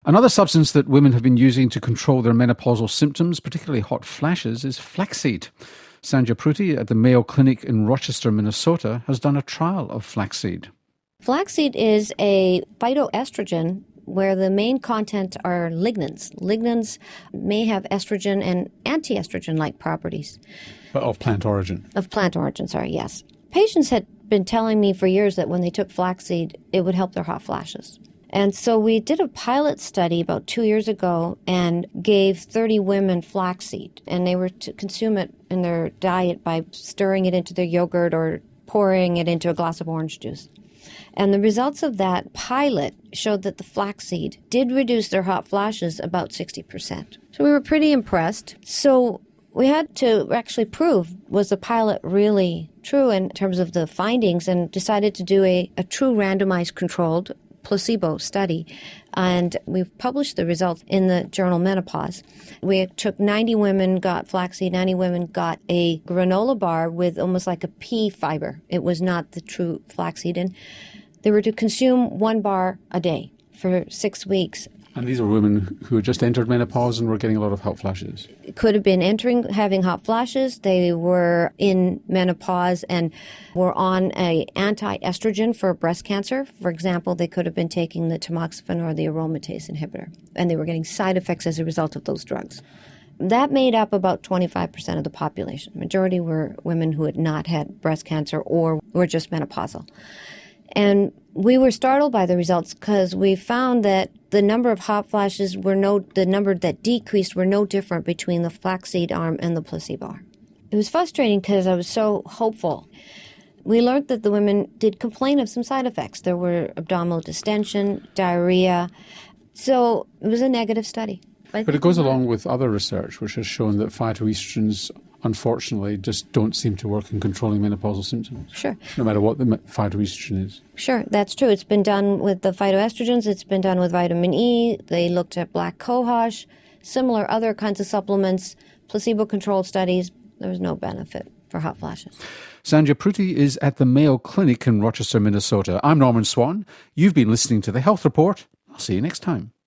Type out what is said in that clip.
Another substance that women have been using to control their menopausal symptoms, particularly hot flashes, is flaxseed. Sandhya Pruthi at the Mayo Clinic in Rochester, Minnesota, has done a trial of flaxseed. Flaxseed is a phytoestrogen where the main content are lignans. Lignans may have estrogen and anti-estrogen-like properties. But of plant origin? Of plant origin, yes. Patients had been telling me for years that when they took flaxseed, it would help their hot flashes. And so we did a pilot study about 2 years ago and gave 30 women flaxseed. And they were to consume it in their diet by stirring it into their yogurt or pouring it into a glass of orange juice. And the results of that pilot showed that the flaxseed did reduce their hot flashes about 60%. So we were pretty impressed. So we had to actually prove, was the pilot really true in terms of the findings, and decided to do a true randomized controlled placebo study. And we've published the results in the journal Menopause. We took 90 women, got flaxseed, 90 women got a granola bar with almost like a pea fiber. It was not the true flaxseed. And they were to consume 1 bar a day for 6 weeks. And these are women who had just entered menopause and were getting a lot of hot flashes. It could have been having hot flashes. They were in menopause and were on an anti-estrogen for breast cancer. For example, they could have been taking the tamoxifen or the aromatase inhibitor, and they were getting side effects as a result of those drugs. That made up about 25% of the population. Majority were women who had not had breast cancer or were just menopausal. And we were startled by the results because we found that the number of hot flashes the number that decreased were no different between the flaxseed arm and the placebo arm. It was frustrating because I was so hopeful. We learned that the women did complain of some side effects. There were abdominal distension, diarrhea. So it was a negative study. But it goes along with other research which has shown that phytoestrogens, unfortunately, just don't seem to work in controlling menopausal symptoms. Sure. No matter what the phytoestrogen is. Sure, that's true. It's been done with the phytoestrogens. It's been done with vitamin E. They looked at black cohosh, similar other kinds of supplements, placebo-controlled studies. There was no benefit for hot flashes. Sandhya Pruthi is at the Mayo Clinic in Rochester, Minnesota. I'm Norman Swan. You've been listening to The Health Report. I'll see you next time.